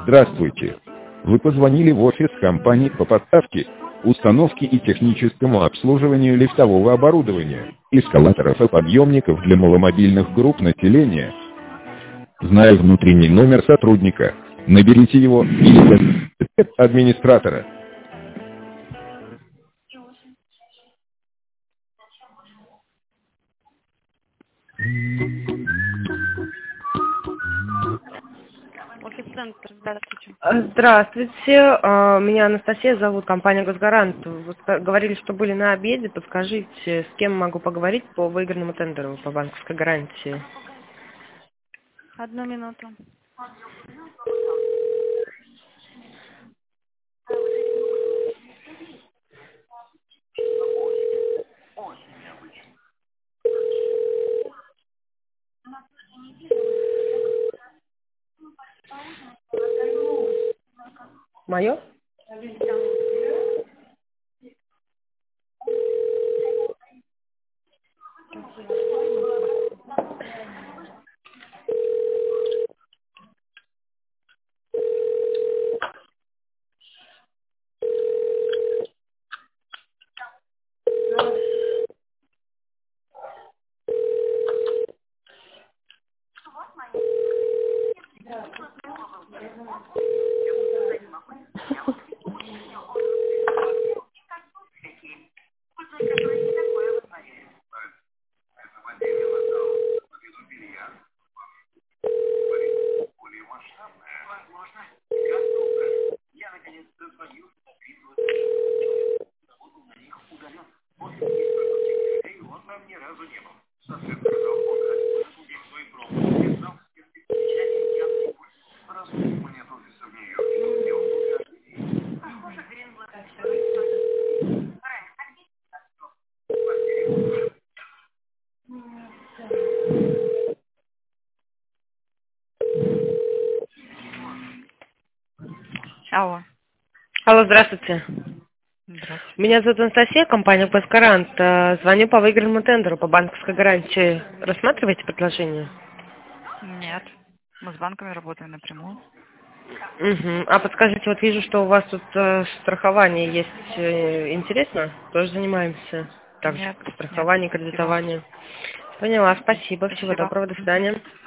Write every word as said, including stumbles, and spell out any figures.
Здравствуйте. Вы позвонили в офис компании по поставке, установке и техническому обслуживанию лифтового оборудования, эскалаторов и подъемников для маломобильных групп населения. Зная внутренний номер сотрудника, наберите его или администратора. Офис-центр, здравствуйте. Здравствуйте, а, меня Анастасия зовут, компания «Госгарант». Вы ска- говорили, что были на обеде. Подскажите, с кем могу поговорить по выигранному тендеру по банковской гарантии? Одну минуту. Мое? Алло. Алло, здравствуйте. Здравствуйте. Меня зовут Анастасия, компания «Госгарант». А, Звоню по выигранному тендеру по банковской гарантии. Рассматриваете предложение? Нет. Мы с банками работаем напрямую. Угу. А подскажите, вот вижу, что у вас тут э, страхование есть. Э, Интересно? Тоже занимаемся. Также Нет, нет, страхование, спасибо. кредитование. Поняла, спасибо. Всего Спасибо. доброго, до Мгм. свидания.